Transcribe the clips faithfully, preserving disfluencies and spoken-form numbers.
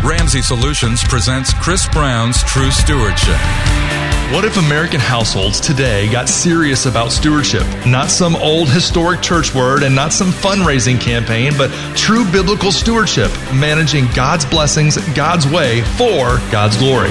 Ramsey Solutions presents Chris Brown's True Stewardship. What if American households today got serious about stewardship? Not some old historic church word and not some fundraising campaign, but true biblical stewardship, managing God's blessings God's way for God's glory.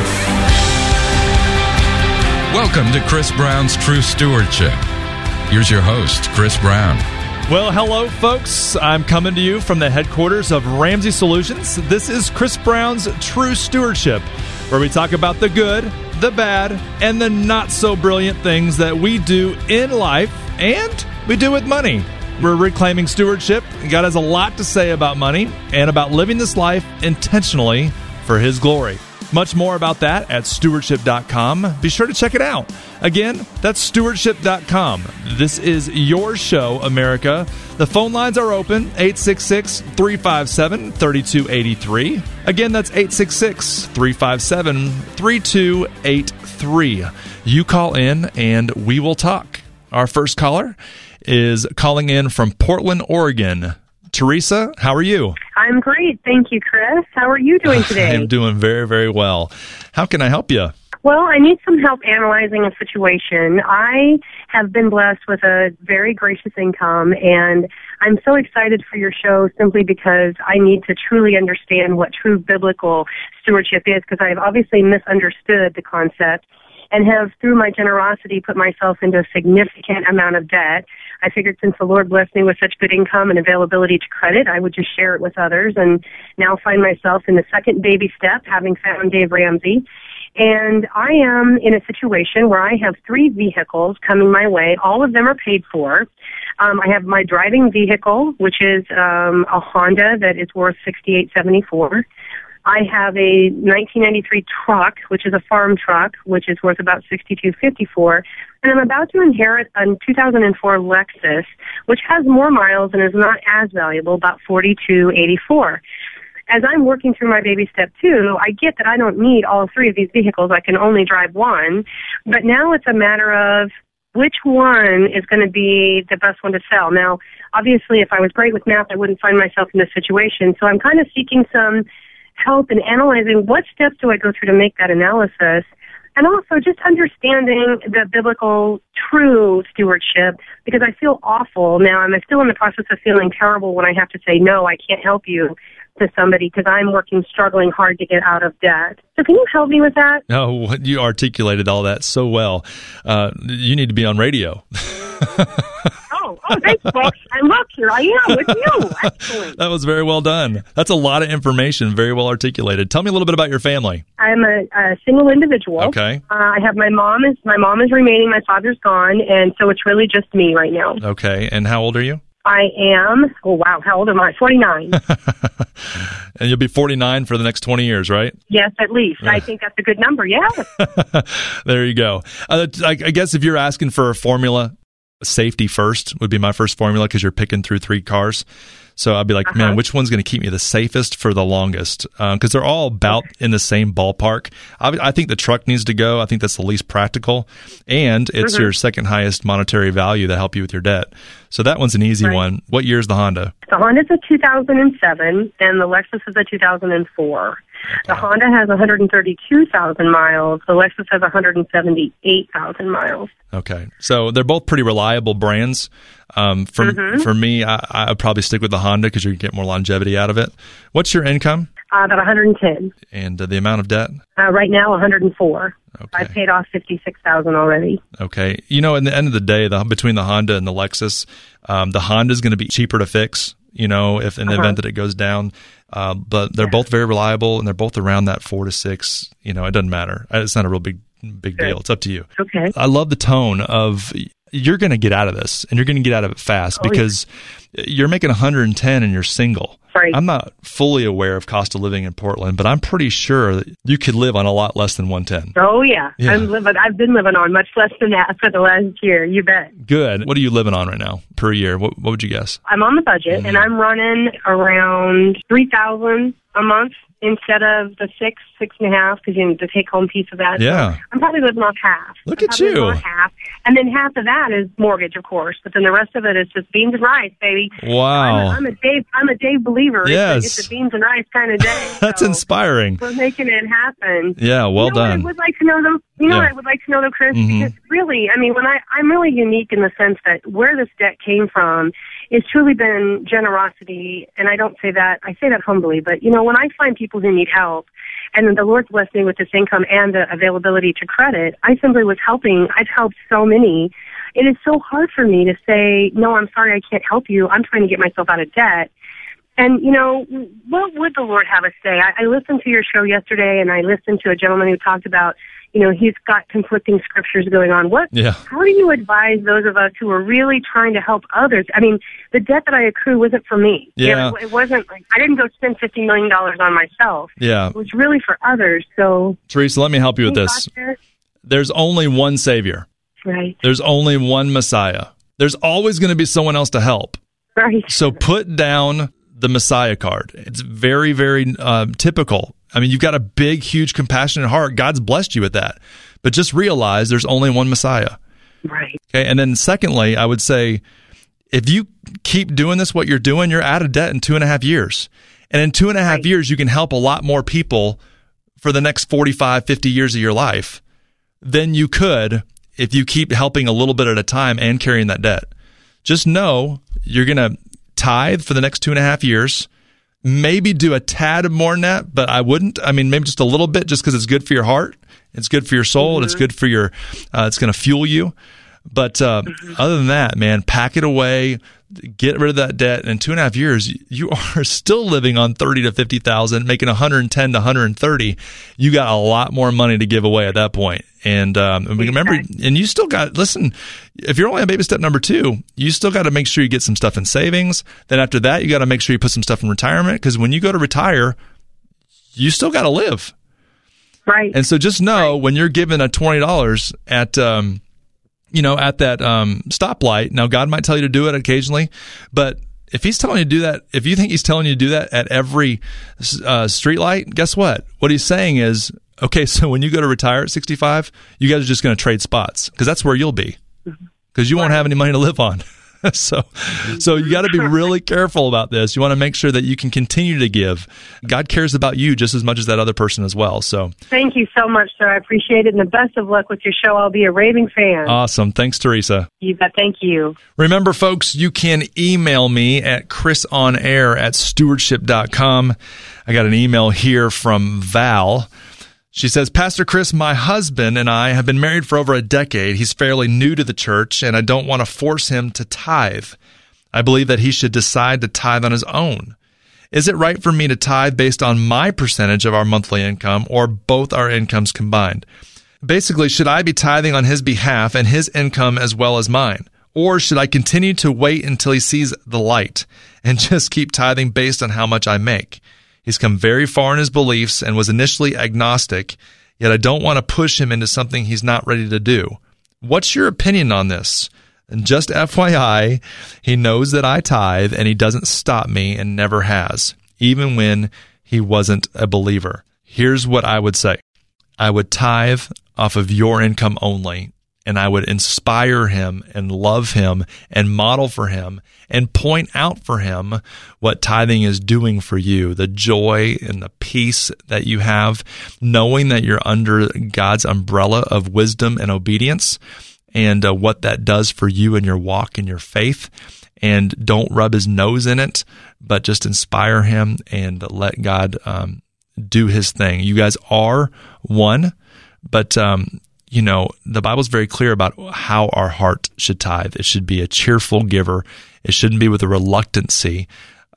Welcome to Chris Brown's True Stewardship. Here's your host, Chris Brown. Well, hello, folks. I'm coming to you from the headquarters of Ramsey Solutions. This is Chris Brown's True Stewardship, where we talk about the good, the bad, and the not-so-brilliant things that we do in life and we do with money. We're reclaiming stewardship. God has a lot to say about money and about living this life intentionally for His glory. Much more about that at stewardship dot com. Be sure to check it out. Again, that's stewardship dot com. This is your show, America. The phone lines are open, eight six six, three five seven, three two eight three. Again, that's eight six six, three five seven, three two eight three. You call in and we will talk. Our first caller is calling in from Portland, Oregon. Teresa, how are you? I'm great. Thank you, Chris. How are you doing today? I'm doing very, very well. How can I help you? Well, I need some help analyzing a situation. I have been blessed with a very gracious income, and I'm so excited for your show simply because I need to truly understand what true biblical stewardship is, because I have obviously misunderstood the concept and have, through my generosity, put myself into a significant amount of debt. I figured since the Lord blessed me with such good income and availability to credit, I would just share it with others, and now find myself in the second baby step, having found Dave Ramsey. And I am in a situation where I have three vehicles coming my way. All of them are paid for. Um, I have my driving vehicle, which is um, a Honda that is worth sixty-eight seventy-four. I have a nineteen ninety-three truck, which is a farm truck, which is worth about sixty-two fifty-four. And I'm about to inherit a two thousand four Lexus, which has more miles and is not as valuable, about forty-two eighty-four. As I'm working through my baby step two, I get that I don't need all three of these vehicles. I can only drive one. But now it's a matter of which one is going to be the best one to sell. Now, obviously, if I was great with math, I wouldn't find myself in this situation. So I'm kind of seeking some help in analyzing what steps do I go through to make that analysis, and also just understanding the biblical true stewardship, because I feel awful now. I'm still in the process of feeling terrible when I have to say, no, I can't help you to somebody because I'm working, struggling hard to get out of debt. So can you help me with that? Oh, you articulated all that so well. Uh, you need to be on radio. Oh, oh, thanks, folks. And look, here I am with you. Excellent. That was very well done. That's a lot of information, very well articulated. Tell me a little bit about your family. I'm a, a single individual. Okay. Uh, I have my mom is my mom is remaining. My father's gone, and so it's really just me right now. Okay. And how old are you? I am. Oh wow, how old am I? forty-nine. And you'll be forty-nine for the next twenty years, right? Yes, at least. I think that's a good number. Yeah. There you go. Uh, I, I guess if you're asking for a formula, safety first would be my first formula because you're picking through three cars. So I'd be like, uh-huh. man, which one's going to keep me the safest for the longest? Because um, they're all about in the same ballpark. I, I think the truck needs to go. I think that's the least practical. And it's mm-hmm. your second highest monetary value that help you with your debt. So that one's an easy right. one. What year is the Honda? The Honda's a two thousand seven, and the Lexus is a two thousand four. Okay. The Honda has one hundred thirty-two thousand miles. The Lexus has one hundred seventy-eight thousand miles. Okay. So they're both pretty reliable brands. Um, for, mm-hmm. for me, I, I'd probably stick with the Honda because you get more longevity out of it. What's your income? Uh, about one hundred ten. And uh, the amount of debt? Uh, right now, one hundred four. Okay. I've paid off fifty-six thousand dollars already. Okay. You know, in the end of the day, the, between the Honda and the Lexus, um, the Honda is going to be cheaper to fix, you know, if in the uh-huh. event that it goes down. Uh, but they're yeah. both very reliable, and they're both around that four to six. You know, it doesn't matter. It's not a real big big deal. It's up to you. Okay. I love the tone of you're going to get out of this, and you're going to get out of it fast oh, because yeah. you're making one hundred ten and you're single. Right. I'm not fully aware of cost of living in Portland, but I'm pretty sure that you could live on a lot less than one hundred ten. Oh, yeah. yeah. I'm living, I've been living on much less than that for the last year. You bet. Good. What are you living on right now per year? What, what would you guess? I'm on the budget, mm-hmm. and I'm running around three thousand dollars a month instead of the six, six and a half, because you know the take-home piece of that. Yeah. So I'm probably living off half. Look I'm at you. Living off half, and then half of that is mortgage, of course. But then the rest of it is just beans and rice, baby. Wow. I'm a, I'm a Dave. I'm a Dave believer. Yes. It's a, it's a beans and rice kind of day. That's so inspiring. We're making it happen. Yeah, well you know done. What I would like to know, though. You know Yeah. what I would like to know, though, Chris? Mhm. Because really, I mean, when I I'm really unique in the sense that where this debt came from. It's truly been generosity, and I don't say that, I say that humbly, but, you know, when I find people who need help, and then the Lord's blessed me with this income and the availability to credit, I simply was helping. I've helped so many. It is so hard for me to say, no, I'm sorry, I can't help you. I'm trying to get myself out of debt. And, you know, what would the Lord have us say? I, I listened to your show yesterday, and I listened to a gentleman who talked about, you know, he's got conflicting scriptures going on. What? Yeah. How do you advise those of us who are really trying to help others? I mean, the debt that I accrue wasn't for me. Yeah. It, it wasn't like, I didn't go spend fifty million dollars on myself. Yeah. It was really for others. So, Teresa, let me help you with any this. thoughts there? There's only one Savior. Right. There's only one Messiah. There's always going to be someone else to help. Right. So put down the Messiah card. It's very, very um, typical. I mean, you've got a big, huge, compassionate heart. God's blessed you with that. But just realize there's only one Messiah. Right. Okay. And then secondly, I would say, if you keep doing this, what you're doing, you're out of debt in two and a half years. And in two and a half Right. years, you can help a lot more people for the next forty-five, fifty years of your life than you could if you keep helping a little bit at a time and carrying that debt. Just know you're going to tithe for the next two and a half years. Maybe do a tad more than that, but I wouldn't. I mean, maybe just a little bit, just because it's good for your heart, it's good for your soul, Mm-hmm. and it's good for your. Uh, it's going to fuel you. But uh, Mm-hmm. other than that, man, pack it away, get rid of that debt. And in two and a half years, you are still living on thirty to fifty thousand, making one hundred ten to one hundred thirty. You got a lot more money to give away at that point. And um, and remember, and you still got, listen, if you're only on baby step number two, you still got to make sure you get some stuff in savings. Then after that, you got to make sure you put some stuff in retirement, because when you go to retire, you still got to live. Right. And so just know when you're given a twenty dollars at, um, you know, at that um, stoplight, now God might tell you to do it occasionally, but if he's telling you to do that, if you think he's telling you to do that at every uh, street light, guess what? What he's saying is, okay, so when you go to retire at sixty-five, you guys are just going to trade spots, because that's where you'll be, because you won't have any money to live on. so, so you got to be really careful about this. You want to make sure that you can continue to give. God cares about you just as much as that other person as well. So, Thank you so much, sir. I appreciate it. And the best of luck with your show. I'll be a raving fan. awesome. Thanks, Teresa. You bet. Thank you. Remember, folks, you can email me at chrisonair at stewardship dot com. I got an email here from Val. She says, Pastor Chris, my husband and I have been married for over a decade. He's fairly new to the church, and I don't want to force him to tithe. I believe that he should decide to tithe on his own. Is it right for me to tithe based on my percentage of our monthly income, or both our incomes combined? Basically, should I be tithing on his behalf and his income as well as mine? Or should I continue to wait until he sees the light and just keep tithing based on how much I make? He's come very far in his beliefs and was initially agnostic, yet I don't want to push him into something he's not ready to do. What's your opinion on this? And just F Y I, he knows that I tithe, and he doesn't stop me and never has, even when he wasn't a believer. Here's what I would say. I would tithe off of your income only, and I would inspire him and love him and model for him and point out for him what tithing is doing for you, the joy and the peace that you have, knowing that you're under God's umbrella of wisdom and obedience, and uh, what that does for you and your walk and your faith. And don't rub his nose in it, but just inspire him and let God um, do his thing. You guys are one, but um, you know, the Bible's very clear about how our heart should tithe. It should be a cheerful giver. It shouldn't be with a reluctancy.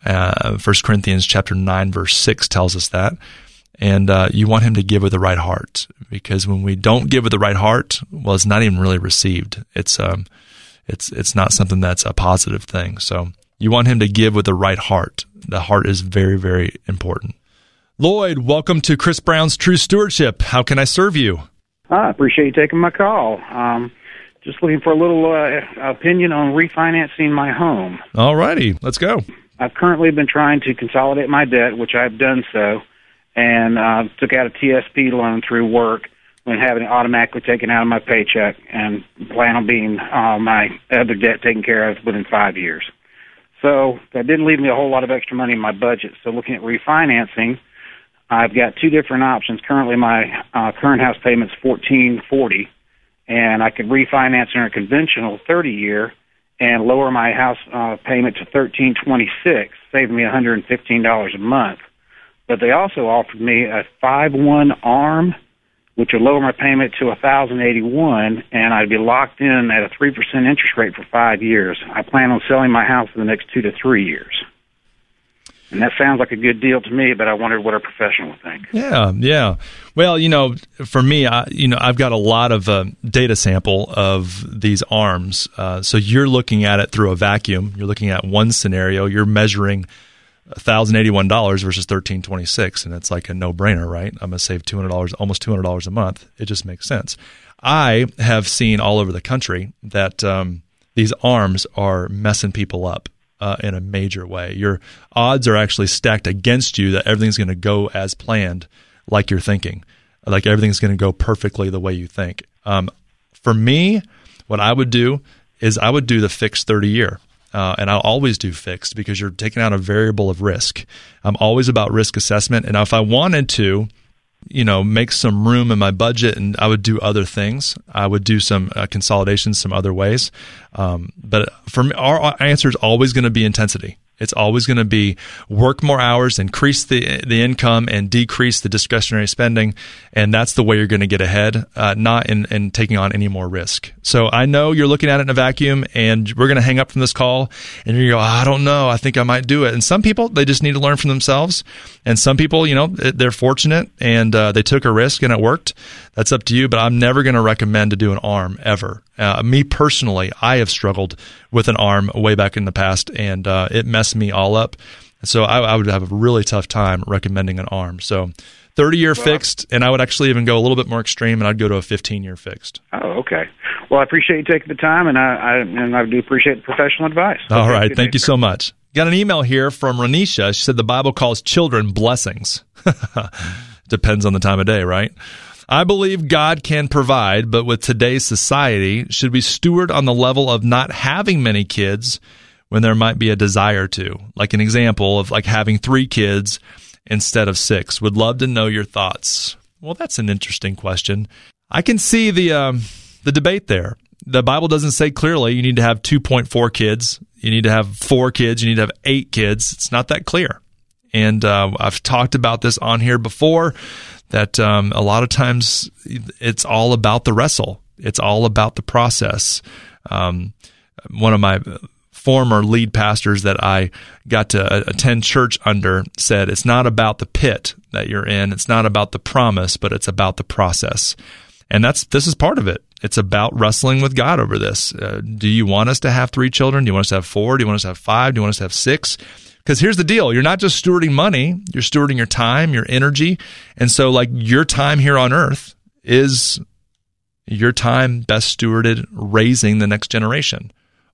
Uh, First Corinthians chapter nine, verse six tells us that. And uh, you want him to give with the right heart, because when we don't give with the right heart, well, it's not even really received. It's um, it's it's not something that's a positive thing. So you want him to give with the right heart. The heart is very, very important. Lloyd, welcome to Chris Brown's True Stewardship. How can I serve you? I appreciate you taking my call. Um, just looking for a little uh, opinion on refinancing my home. All righty, let's go. I've currently been trying to consolidate my debt, which I've done so, and uh, took out a T S P loan through work when having it automatically taken out of my paycheck, and plan on being uh, my other debt taken care of within five years. So that didn't leave me a whole lot of extra money in my budget. So looking at refinancing, I've got two different options. Currently, my uh, current house payment's fourteen forty, and I could refinance in a conventional thirty year and lower my house uh, payment to thirteen twenty-six, saving me one hundred fifteen dollars a month. But they also offered me a five one ARM, which would lower my payment to one thousand eighty-one, and I'd be locked in at a three percent interest rate for five years. I plan on selling my house in the next two to three years. And that sounds like a good deal to me, but I wondered what a professional would think. Yeah, yeah. Well, you know, for me, I, you know, I've got a lot of uh, data sample of these ARMs. Uh, so you're looking at it through a vacuum. You're looking at one scenario. You're measuring one thousand eighty-one dollars versus thirteen twenty-six, and it's like a no-brainer, right? I'm going to save two hundred dollars, almost two hundred dollars a month. It just makes sense. I have seen all over the country that um, these ARMs are messing people up. Uh, in a major way. Your odds are actually stacked against you that everything's going to go as planned, like you're thinking, like everything's going to go perfectly the way you think. Um, for me, what I would do is I would do the fixed thirty year, uh, and I'll always do fixed because you're taking out a variable of risk. I'm always about risk assessment, and if I wanted to, you know, make some room in my budget, and I would do other things. I would do some uh, consolidations some other ways. Um, but for me, our answer is always going to be intensity. It's always going to be work more hours, increase the the income, and decrease the discretionary spending. And that's the way you're going to get ahead, uh, not in, in taking on any more risk. So I know you're looking at it in a vacuum, and we're going to hang up from this call, and you go, I don't know, I think I might do it. And some people, they just need to learn from themselves. And some people, you know, they're fortunate, and uh, they took a risk, and it worked. That's up to you, but I'm never going to recommend to do an ARM ever. Uh, me personally, I have struggled with an ARM way back in the past, and uh, it messed me all up. So I, I would have a really tough time recommending an ARM. So thirty-year well, fixed, and I would actually even go a little bit more extreme, and I'd go to a fifteen-year fixed. Oh, okay. Well, I appreciate you taking the time, and I, I and I do appreciate the professional advice. All okay, right. Thank you so much. Got an email here from Renisha. She said the Bible calls children blessings. Depends on the time of day, right? I believe God can provide, but with today's society, should we steward on the level of not having many kids when there might be a desire to? Like an example of like having three kids instead of six. Would love to know your thoughts. Well, that's an interesting question. I can see the um, the debate there. The Bible doesn't say clearly you need to have two point four kids. You need to have four kids. You need to have eight kids. It's not that clear. And uh, I've talked about this on here before, that um, a lot of times it's all about the wrestle. It's all about the process. Um, one of my former lead pastors that I got to attend church under said, it's not about the pit that you're in. It's not about the promise, but it's about the process. And that's this is part of it. It's about wrestling with God over this. Uh, do you want us to have three children? Do you want us to have four? Do you want us to have five? Do you want us to have six? Because here's the deal. You're not just stewarding money. You're stewarding your time, your energy. And so like your time here on earth is your time best stewarded raising the next generation.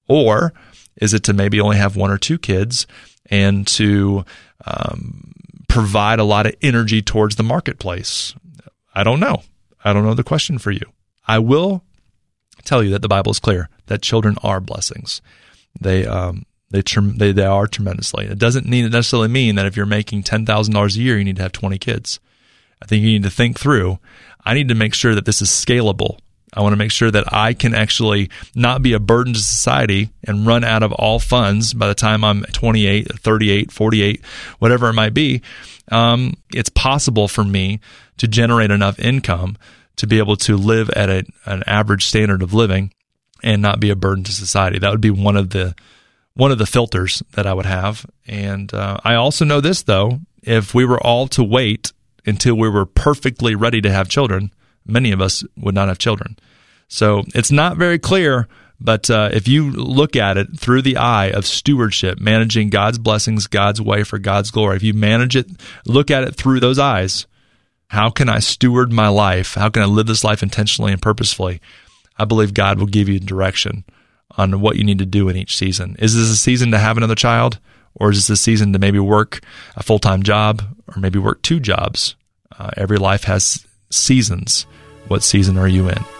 Or is it to maybe only have one or two kids and to um, provide a lot of energy towards the marketplace? I don't know. I don't know the question for you. I will tell you that the Bible is clear that children are blessings. They um, they, they they are tremendously. It doesn't need, necessarily mean that if you're making ten thousand dollars a year, you need to have twenty kids. I think you need to think through, I need to make sure that this is scalable. I want to make sure that I can actually not be a burden to society and run out of all funds by the time I'm twenty-eight, thirty-eight, forty-eight, whatever it might be. Um, it's possible for me to generate enough income to be able to live at a, an average standard of living and not be a burden to society. That would be one of the one of the filters that I would have. And uh, I also know this, though, if we were all to wait until we were perfectly ready to have children, many of us would not have children. So it's not very clear, but uh, if you look at it through the eye of stewardship, managing God's blessings, God's way for God's glory, if you manage it, look at it through those eyes, how can I steward my life? How can I live this life intentionally and purposefully? I believe God will give you direction on what you need to do in each season. Is this a season to have another child, Or is this a season to maybe work a full-time job or maybe work two jobs? Uh, every life has seasons. What season are you in?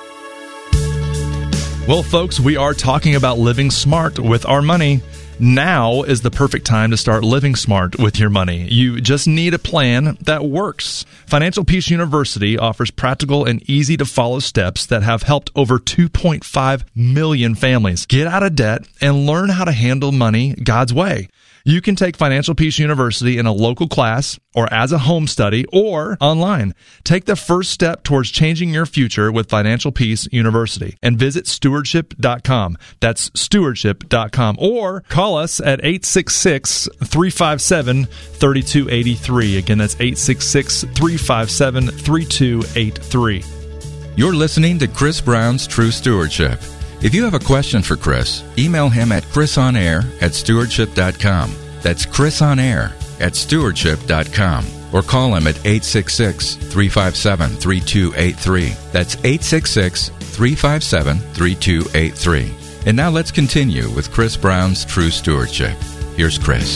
Well, folks, we are talking about living smart with our money. Now is the perfect time to start living smart with your money. You just need a plan that works. Financial Peace University offers practical and easy to follow steps that have helped over two point five million families get out of debt and learn how to handle money God's way. You can take Financial Peace University in a local class or as a home study or online. Take the first step towards changing your future with Financial Peace University and visit stewardship dot com. That's stewardship dot com or call us at eight six six, three five seven, three two eight three. Again, that's eight six six, three five seven, three two eight three. You're listening to Chris Brown's True Stewardship. If you have a question for Chris, email him at chrisonair at stewardship dot com. That's chrisonair at stewardship dot com. Or call him at eight six six, three five seven, three two eight three. That's eight six six, three five seven, three two eight three. And now let's continue with Chris Brown's True Stewardship. Here's Chris.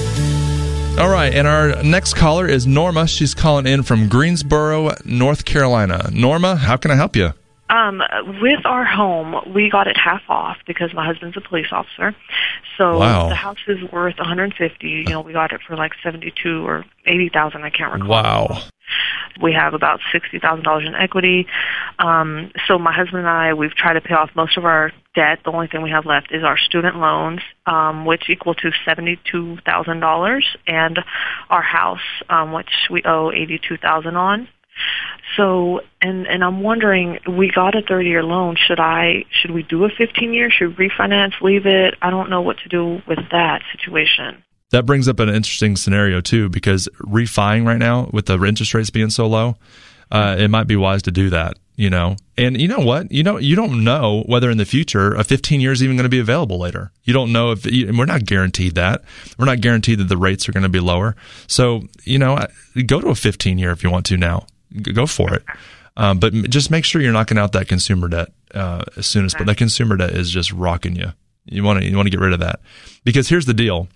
All right, and our next caller is Norma. She's calling in from Greensboro, North Carolina. Norma, how can I help you? Um, with our home, we got it half off because my husband's a police officer. So wow. The house is worth one hundred fifty. You know, we got it for like seventy-two or eighty thousand. I can't recall. Wow. We have about sixty thousand dollars in equity. Um, so my husband and I, we've tried to pay off most of our debt. The only thing we have left is our student loans, um, which equal to seventy-two thousand dollars, and our house, um, which we owe eighty-two thousand dollars on. So, and and I'm wondering, we got a thirty-year loan. Should I, should we do a fifteen-year? Should we refinance, leave it? I don't know what to do with that situation. That brings up an interesting scenario, too, because refining right now, with the interest rates being so low, uh, it might be wise to do that, you know. And you know what? You know, you don't know whether in the future a fifteen year is even going to be available later. You don't know if, we're not guaranteed that. We're not guaranteed that the rates are going to be lower. So, you know, go to a fifteen year if you want to now. Go for it. Um, but just make sure you're knocking out that consumer debt uh, as soon as, but that consumer debt is just rocking you. You want to, you want to get rid of that, because here's the deal.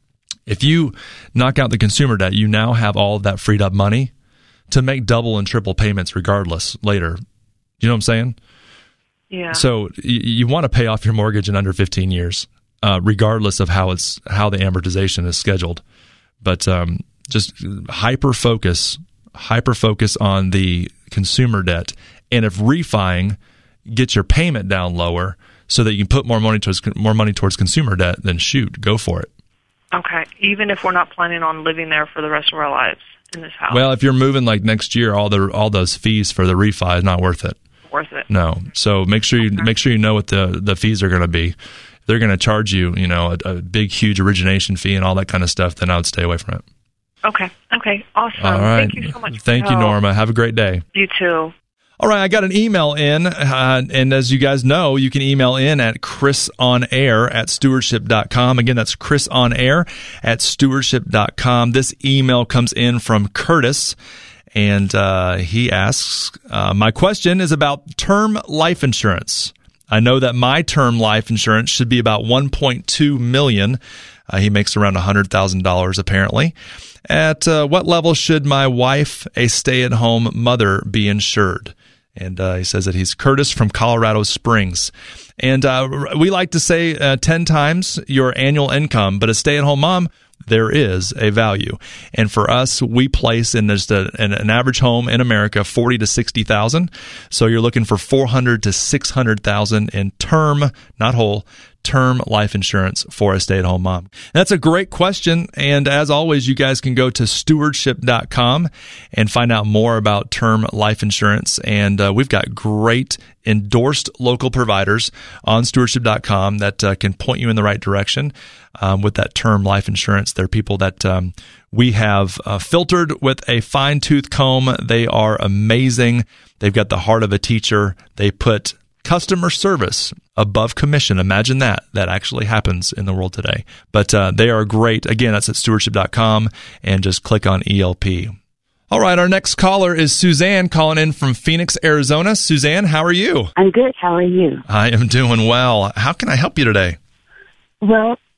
If you knock out the consumer debt, you now have all of that freed up money to make double and triple payments regardless later. You know what I'm saying? Yeah. So you, you want to pay off your mortgage in under fifteen years, uh, regardless of how it's, how the amortization is scheduled. But um, just hyper focus hyper focus on the consumer debt, and if refining gets your payment down lower so that you can put more money towards more money towards consumer debt, then shoot, go for it. Okay, even if we're not planning on living there for the rest of our lives in this house. Well, if you're moving like next year, all the all those fees for the refi is not worth it. Worth it. No. So make sure you okay. make sure you know what the the fees are going to be. If they're going to charge you, you know, a, a big huge origination fee and all that kind of stuff, then I would stay away from it. Okay. Okay. Awesome. All right. Thank you so much. Thank you, Norma. Have a great day. You too. All right. I got an email in, uh, and as you guys know, you can email in at chrisonair at stewardship dot com. Again, that's chrisonair at stewardship dot com. This email comes in from Curtis, and uh, he asks, uh, my question is about term life insurance. I know that my term life insurance should be about one point two million dollars. Uh, he makes around one hundred thousand dollars apparently. At uh, what level should my wife, a stay-at-home mother, be insured? And uh, he says that he's Curtis from Colorado Springs. And uh, we like to say uh, ten times your annual income, but a stay-at-home mom, there is a value. And for us, we place in just a, an, an average home in America forty to sixty thousand. So you're looking for four hundred to six hundred thousand in term, not whole, term life insurance for a stay-at-home mom? That's a great question, and as always, you guys can go to stewardship dot com and find out more about term life insurance, and uh, we've got great endorsed local providers on stewardship dot com that uh, can point you in the right direction um, with that term life insurance. They're people that um, we have uh, filtered with a fine-tooth comb. They are amazing. They've got the heart of a teacher. They put customer service above commission. Imagine that. That actually happens in the world today. But uh, they are great. Again, that's at stewardship dot com, and just click on E L P. All right, our next caller is Suzanne calling in from Phoenix, Arizona. Suzanne, how are you? I'm good. How are you? I am doing well. How can I help you today? Well,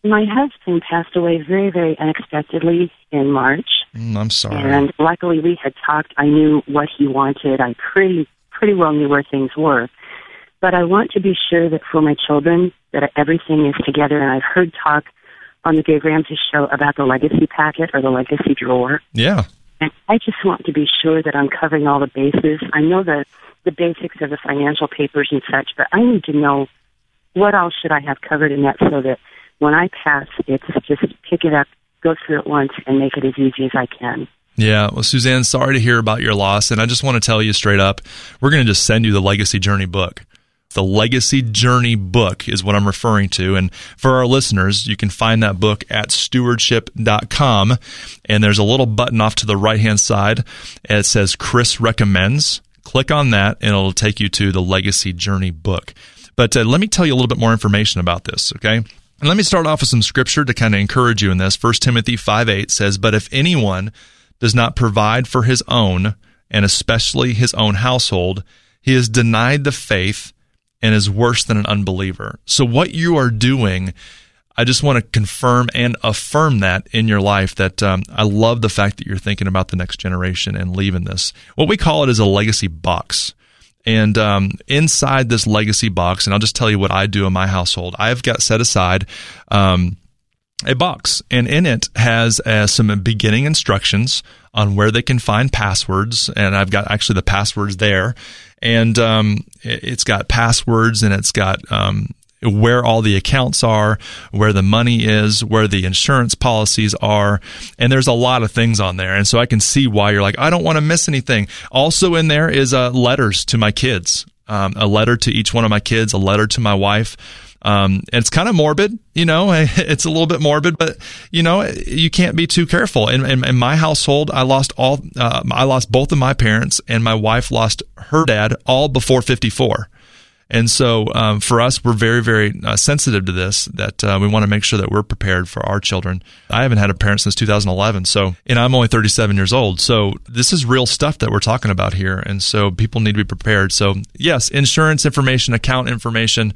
My husband passed away very, very unexpectedly in March. Mm, I'm sorry. And luckily we had talked. I knew what he wanted. I pretty, pretty well knew where things were. But I want to be sure that for my children, that everything is together. And I've heard talk on the Dave Ramsey Show about the legacy packet or the legacy drawer. Yeah. And I just want to be sure that I'm covering all the bases. I know the, the basics of the financial papers and such, but I need to know what else should I have covered in that so that when I pass, it's just pick it up, go through it once, and make it as easy as I can. Yeah, well, Suzanne, sorry to hear about your loss, and I just want to tell you straight up, we're going to just send you the Legacy Journey book. The Legacy Journey book is what I'm referring to, and for our listeners, you can find that book at stewardship dot com, and there's a little button off to the right-hand side, and it says Chris Recommends. Click on that, and it'll take you to the Legacy Journey book. But uh, let me tell you a little bit more information about this, okay? And let me start off with some scripture to kind of encourage you in this. First Timothy five eight says, "But if anyone does not provide for his own, and especially his own household, he has denied the faith and is worse than an unbeliever." So what you are doing, I just want to confirm and affirm that in your life, that um, I love the fact that you're thinking about the next generation and leaving this. What we call it is a legacy box. And um, inside this legacy box, and I'll just tell you what I do in my household, I've got set aside um, a box, and in it has uh, some beginning instructions on where they can find passwords, and I've got actually the passwords there, and um, it's got passwords, and it's got um, where all the accounts are, where the money is, where the insurance policies are, and there's a lot of things on there. And so I can see why you're like, I don't want to miss anything. Also in there is uh, letters to my kids, um, a letter to each one of my kids, a letter to my wife. Um, and it's kind of morbid, you know, it's a little bit morbid, but you know, you can't be too careful. In, in, in my household, I lost all, uh, I lost both of my parents, and my wife lost her dad all before fifty-four. And so um, for us, we're very, very uh, sensitive to this, that uh, we want to make sure that we're prepared for our children. I haven't had a parent since two thousand eleven, so, and I'm only thirty-seven years old. So this is real stuff that we're talking about here. And so people need to be prepared. So yes, insurance information, account information,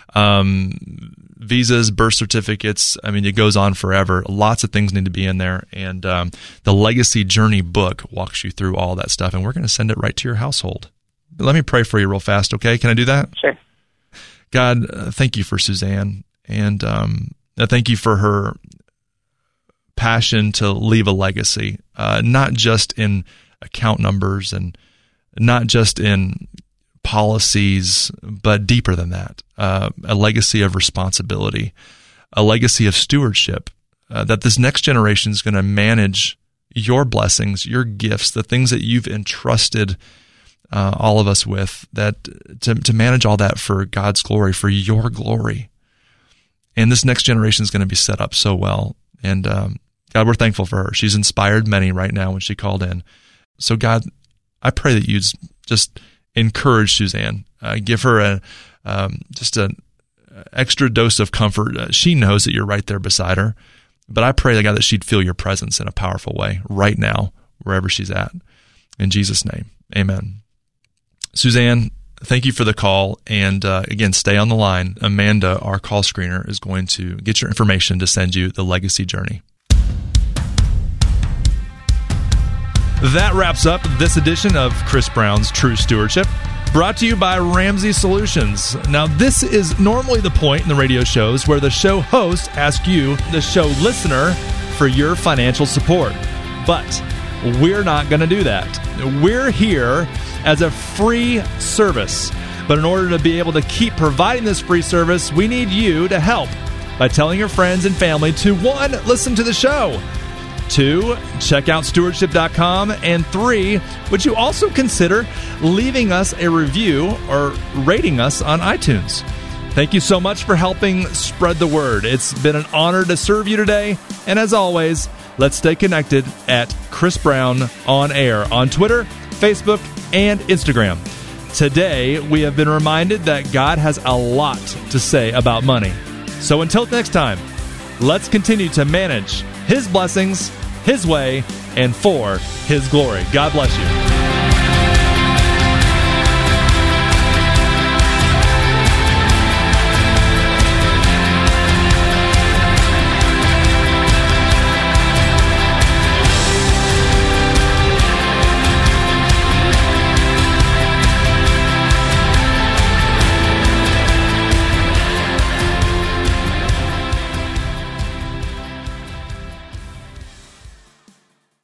um, visas, birth certificates. I mean, it goes on forever. Lots of things need to be in there. And um, the Legacy Journey book walks you through all that stuff. And we're going to send it right to your household. Let me pray for you real fast, okay? Can I do that? Sure. God, uh, thank you for Suzanne, and um, I thank you for her passion to leave a legacy, uh, not just in account numbers and not just in policies, but deeper than that, uh, a legacy of responsibility, a legacy of stewardship, uh, that this next generation is going to manage your blessings, your gifts, the things that you've entrusted Uh, all of us with, that to, to manage all that for God's glory, for your glory. And this next generation is going to be set up so well. And um, God, we're thankful for her. She's inspired many right now when she called in. So God, I pray that you'd just encourage Suzanne, uh, give her a um, just an extra dose of comfort. Uh, she knows that you're right there beside her, but I pray, God, that she'd feel your presence in a powerful way right now, wherever she's at. In Jesus' name, amen. Suzanne, thank you for the call. And uh, again, stay on the line. Amanda, our call screener, is going to get your information to send you the Legacy Journey. That wraps up this edition of Chris Brown's True Stewardship, brought to you by Ramsey Solutions. Now, this is normally the point in the radio shows where the show host asks you, the show listener, for your financial support. But we're not going to do that. We're here as a free service. But in order to be able to keep providing this free service, we need you to help by telling your friends and family to, one, listen to the show, two, check out stewardship dot com, and three, would you also consider leaving us a review or rating us on iTunes? Thank you so much for helping spread the word. It's been an honor to serve you today. And as always, let's stay connected at Chris Brown On Air on Twitter, Facebook, and Instagram. Today, we have been reminded that God has a lot to say about money. So until next time, let's continue to manage His blessings, His way, and for His glory. God bless you.